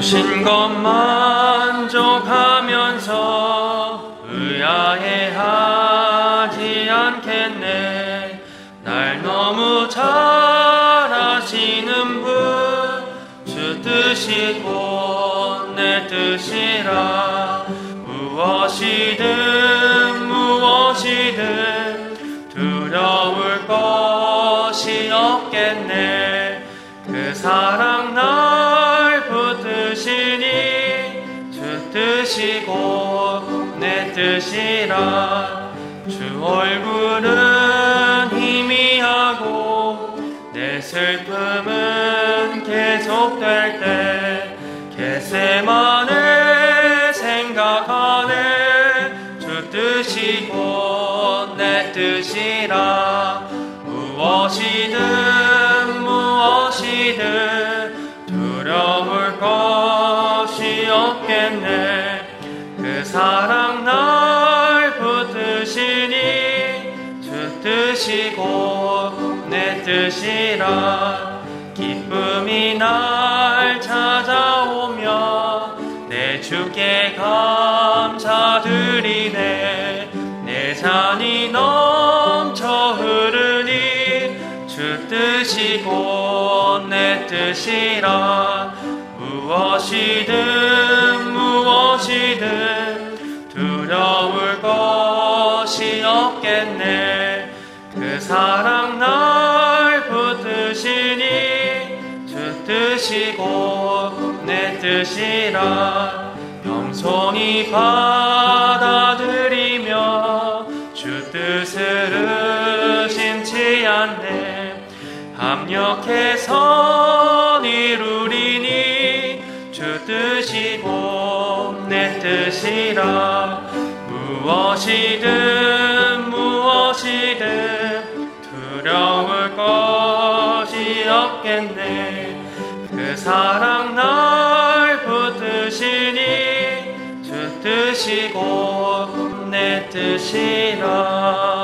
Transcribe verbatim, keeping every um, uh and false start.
주신 것 만족하면서 의아해하지 않겠네. 날 너무 잘 아시는 분, 주 뜻이 곧 내 뜻이라. 무엇이든 무엇이든 두려울 것이 없겠네. 그 사랑 날 붙드시니 주 뜻이 곧 내 뜻이라. 주 얼굴은 희미하고 내 슬픔은 계속될 때 겟세마네 생각하네. 주 뜻이 곧 내 뜻이라. 무엇이든 무엇이든 두려울 것이 없겠네. 그 사랑 날 붙드시니 주 뜻이 곧 내 뜻이라. 기쁨이 날 찾아오며 내 주께 감사드리네. 내 잔이 넘쳐 흐르니 주 뜻이 곧 내 뜻이라. 무엇이든 무엇이든 두려울 것이 없겠네. 그 사랑 날 붙드시니 주 뜻이 곧 내 뜻이라. 영성이 받아들이며 주 뜻을 의심치 않네. 합력해서 이루리니 주 뜻이 곧 내 뜻이라. 무엇이든 무엇이든 두려울 것이 없겠네. 그 사랑 날 붙드시니 주 뜻이 곧 내 뜻이라.